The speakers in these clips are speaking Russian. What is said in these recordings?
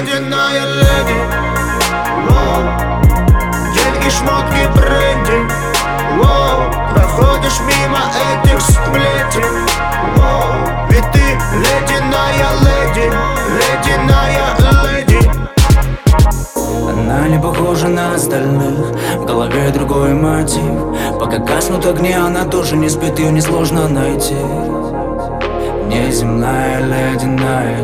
ледяная леди. Деньги, шмотки, бренди. Проходишь мимо этих сплетен. Ведь ты ледяная леди, ледяная леди. Она не похожа на остальных, в голове другой мотив. Пока гаснут огни, она тоже не спит, ее несложно найти. Неземная ледяная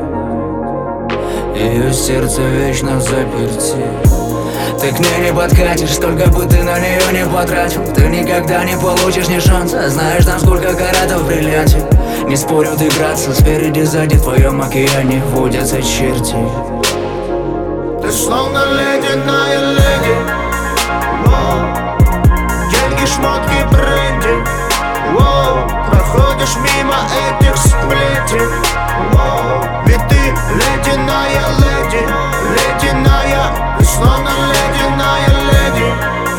девь, ее сердце вечно в заперти. Ты к ней не подкатишь, сколько бы ты на нее не потратил. Ты никогда не получишь ни шанса, знаешь там сколько каратов в бриллианте. Не спорю, ты грация, спереди, сзади в твоем океане водятся черти. Ты словно ледяная леди. Деньги, шмотки, бренди. Проходишь мимо этих сплетен. Ведь ты ледяная леди, ледяная. Ты словно ледяная леди.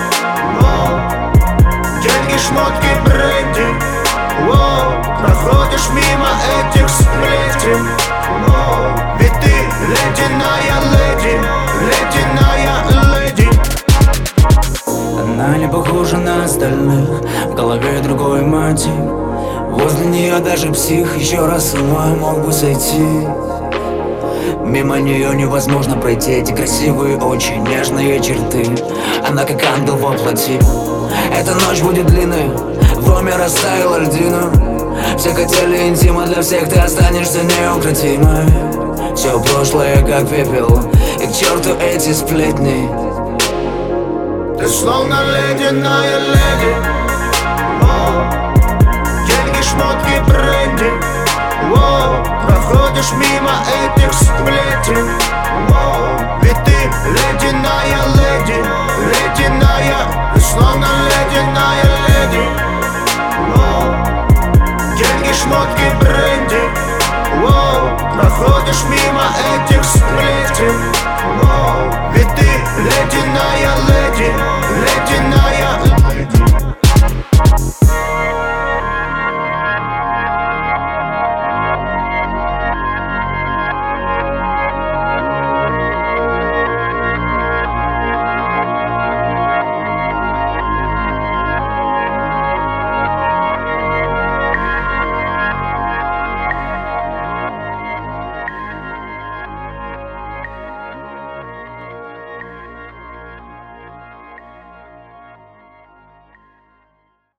Деньги, шмотки, бренди. Проходишь мимо этих сплетен. Ведь ты ледяная леди, ледяная леди. Она не похожа на остальных, в голове другой мотив. Возле нее даже псих еще раз с ума мог бы сойти. Мимо нее невозможно пройти, эти красивые, очень нежные черты. Она как ангел во плоти. Эта ночь будет длинной, в доме растаяла льдина. Все хотели интима, для всех ты останешься неукротимой. Все прошлое как пепел, и к черту эти сплетни. Ты словно ледяная леди. Деньги, шмотки, бренди. Проходишь мимо этих сплетен.